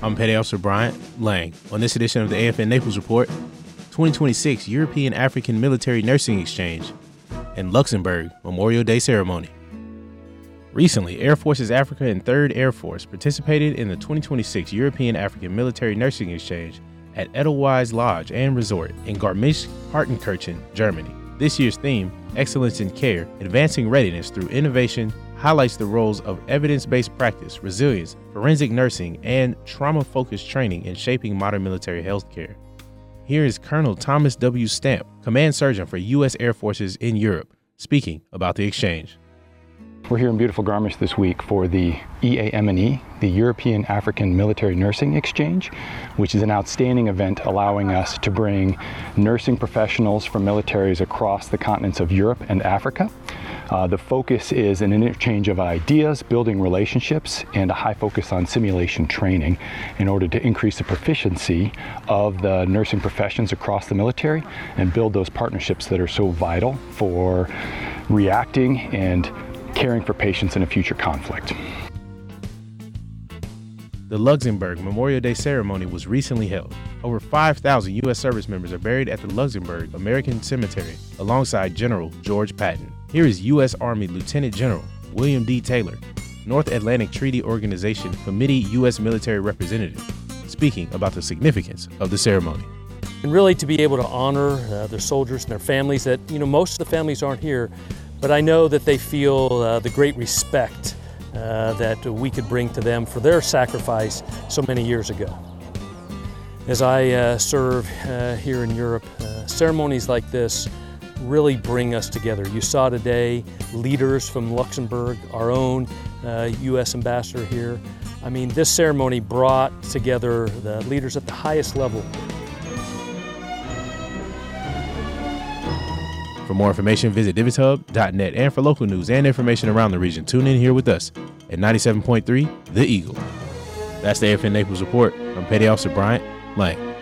I'm Petty Officer Bryant Lang. On this edition of the AFN Naples Report, 2026 European African Military Nursing Exchange and Luxembourg Memorial Day Ceremony. Recently, Air Forces Africa and 3rd Air Force participated in the 2026 European African Military Nursing Exchange at Edelweiss Lodge and Resort in Garmisch-Partenkirchen, Germany. This year's theme, Excellence in Care, Advancing Readiness Through Innovation, highlights the roles of evidence-based practice, resilience, forensic nursing, and trauma-focused training in shaping modern military health care. Here is Colonel Thomas W. Stamp, Command Surgeon for U.S. Air Forces in Europe, speaking about the exchange. We're here in beautiful Garmisch this week for the EAM&E, the European African Military Nursing Exchange, which is an outstanding event allowing us to bring nursing professionals from militaries across the continents of Europe and Africa. The focus is an interchange of ideas, building relationships, and a high focus on simulation training in order to increase the proficiency of the nursing professions across the military and build those partnerships that are so vital for reacting and caring for patients in a future conflict. The Luxembourg Memorial Day ceremony was recently held. Over 5,000 U.S. service members are buried at the Luxembourg American Cemetery alongside General George Patton. Here is U.S. Army Lieutenant General William D. Taylor, North Atlantic Treaty Organization Committee U.S. Military Representative, speaking about the significance of the ceremony. And really to be able to honor their soldiers and their families that, most of the families aren't here, but I know that they feel the great respect that we could bring to them for their sacrifice so many years ago. As I serve here in Europe, ceremonies like this really bring us together. You saw today leaders from Luxembourg, our own U.S. ambassador here. I mean, this ceremony brought together the leaders at the highest level. For more information, visit DivonsHub.net. And for local news and information around the region, tune in here with us at 97.3 The Eagle. That's the AFN Naples Report. I'm Petty Officer Bryant Lang.